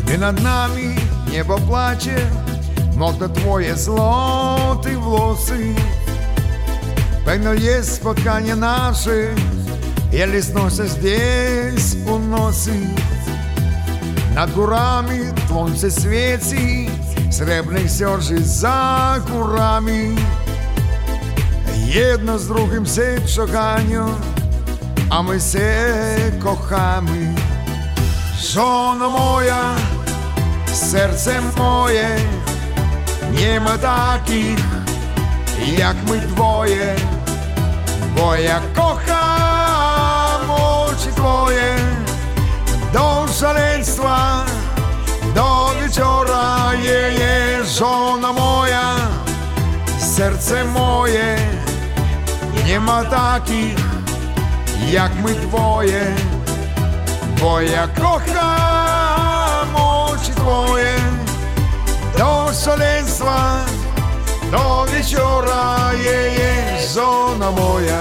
І над нами небо плаче, мокне твоє злоті волоси. Певно, є споткання наше, еле сносся здесь уносить. Над горами сонце світить, сребних сьоржі за горами. Єдно з другим се шуканню, а ми се кохamy. Żono moja, serce moje, nie ma takich jak my dwoje, bo ja kocham oczy twoje do szaleństwa, do wieczora. Je, żona moja, serce moje, nie ma takich jak my dwoje, bo ja kocham oczy twoje do szaleństwa, do wieczora. Je, żona moja.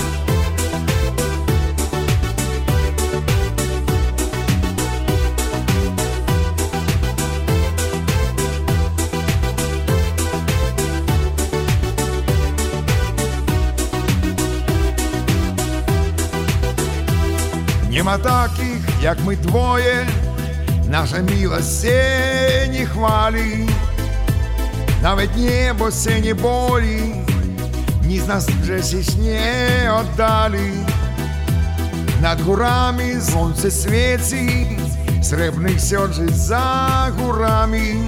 Nie ma takich jak my dwoje, nasza miłość się nie chwali. Nawet niebo się nie boli, nic nas przecież nie oddali. Nad górami słońce świeci, srebrnych sierży za górami.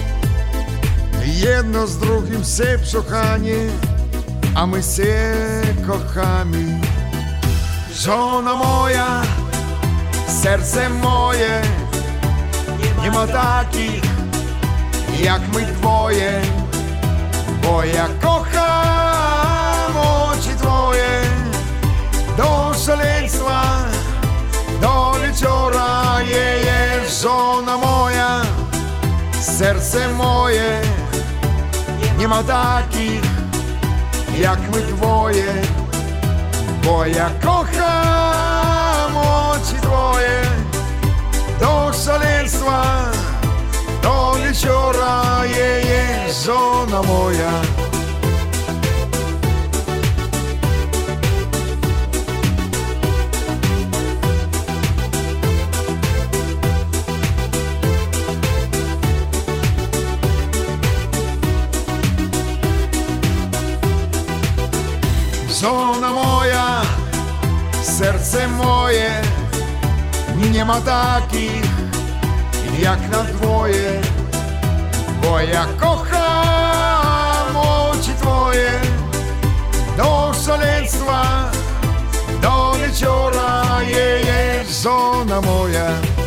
Jedno z drugim się przechanie, a my się kochamy. Żona moja, serce moje, nie ma takich jak my dwoje, bo ja kocham oczy twoje do szaleństwa, do wieczora. Je, żona moja, serce moje, nie ma takich jak my dwoje, bo ja kocham oczy twoje do szaleństwa, do wieczora. Je, żona moja. Żona moja, serce moje, nie ma takich jak na dwoje, bo ja kocham oczy twoje do szaleństwa, do wieczora. Je, żona moja.